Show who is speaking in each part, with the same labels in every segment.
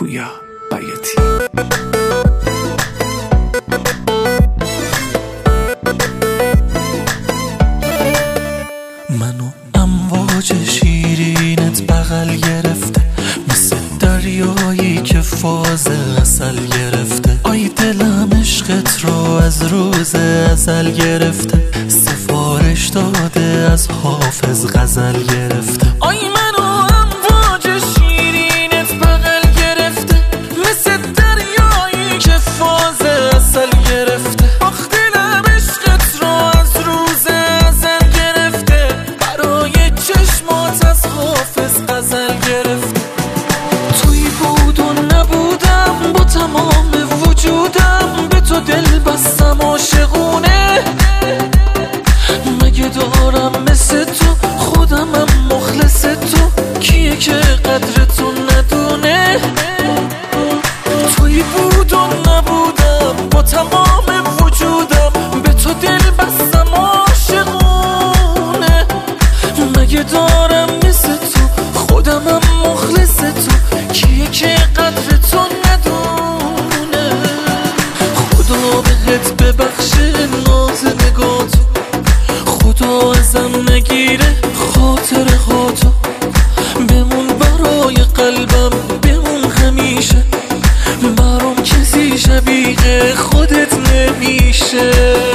Speaker 1: پویا بیاتی.
Speaker 2: منو امواج شیرینت بغل گرفته، مثل دریایی که فاز عسل گرفته. آی دلم عشقت رو از روز ازل گرفته، سفارش داده از حافظ غزل گرفته. آی منو امواج شیرینت بغل گرفته، مثل دریایی که فاز عسل گرفته. آخ دلم عشقت رو از روز ازل گرفته، برای چشمات از حافظ غزل گرفته. توی بود و نبودم، با تمام وجودم به تو دل بستم عاشقونه. مگه دارم مثل تو خودمم مخلص تو، کیه که قدر تو ندونه؟ توی بود و نبودم، با تمام وجودم به تو دل بستم عاشقونه. مگه دارم مثل تو خودمم مخلص تو، کیه که قدر تو ندونه؟ خدا بهت ببخشه ناز نگاتو، خدا ازم نگیره خاطر هاتو. بمون برای قلبم، بمون همیشه، برام کسی شبیه خودت نمیشه.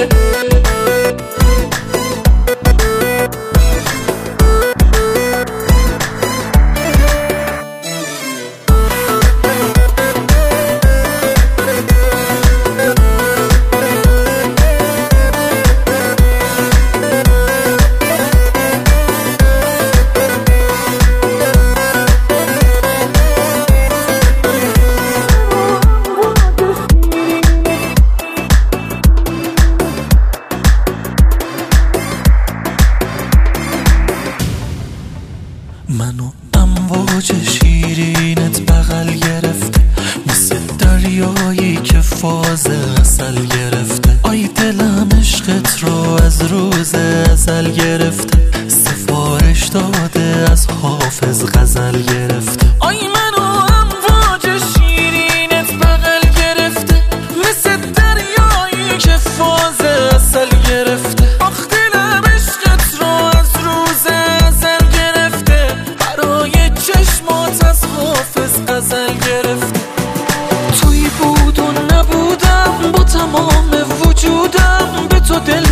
Speaker 2: منو امواج شیرینت بغل گرفته، مثل دریایی که فاز عسل گرفته. آی دلم عشقت رو از روز ازل گرفته، سفارش داده از حافظ غزل گرفته. آی منو امواج شیرینت بغل گرفته، مثل دریایی که فاز عسل گرفته. آخ دلم عشقت رو از روز ازل گرفته، برای چشمات از حافظ غزل گرفته. توی بود و نبودم، با تمام وجودم به تو دل